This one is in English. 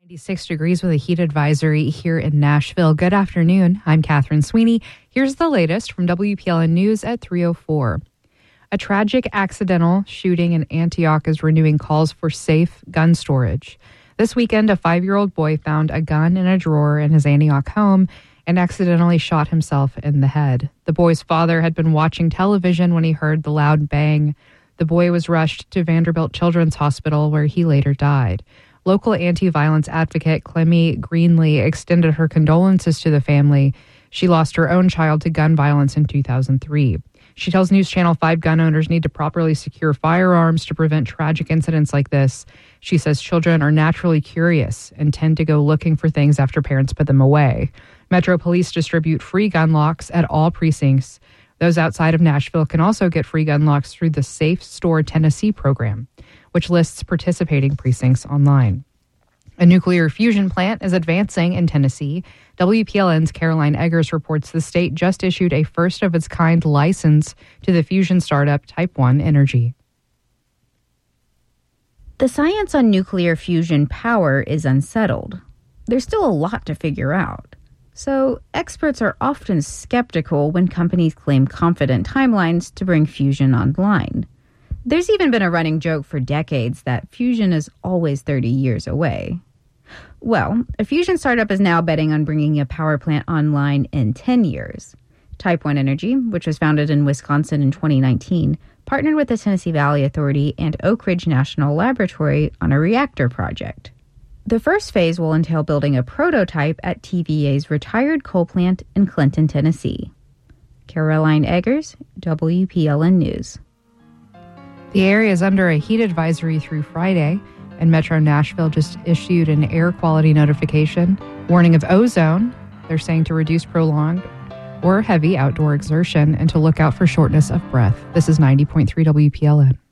96 degrees with a heat advisory here in Nashville. Good afternoon. I'm Catherine Sweeney. Here's the latest from WPLN News at 3:04. A tragic accidental shooting in Antioch is renewing calls for safe gun storage. This weekend, a 5-year-old boy found a gun in a drawer in his Antioch home and accidentally shot himself in the head. The boy's father had been watching television when he heard the loud bang. The boy was rushed to Vanderbilt Children's Hospital, where he later died. Local anti-violence advocate Clemmy Greenlee extended her condolences to the family. She lost her own child to gun violence in 2003. She tells News Channel 5 gun owners need to properly secure firearms to prevent tragic incidents like this. She says children are naturally curious and tend to go looking for things after parents put them away. Metro Police distribute free gun locks at all precincts. Those outside of Nashville can also get free gun locks through the Safe Store Tennessee program, which lists participating precincts online. A nuclear fusion plant is advancing in Tennessee. WPLN's Caroline Eggers reports the state just issued a first-of-its-kind license to the fusion startup Type 1 Energy. The science on nuclear fusion power is unsettled. There's still a lot to figure out. So, experts are often skeptical when companies claim confident timelines to bring fusion online. There's even been a running joke for decades that fusion is always 30 years away. Well, a fusion startup is now betting on bringing a power plant online in 10 years. Type 1 Energy, which was founded in Wisconsin in 2019, partnered with the Tennessee Valley Authority and Oak Ridge National Laboratory on a reactor project. The first phase will entail building a prototype at TVA's retired coal plant in Clinton, Tennessee. Caroline Eggers, WPLN News. The area is under a heat advisory through Friday, and Metro Nashville just issued an air quality notification warning of ozone. They're saying to reduce prolonged or heavy outdoor exertion and to look out for shortness of breath. This is 90.3 WPLN.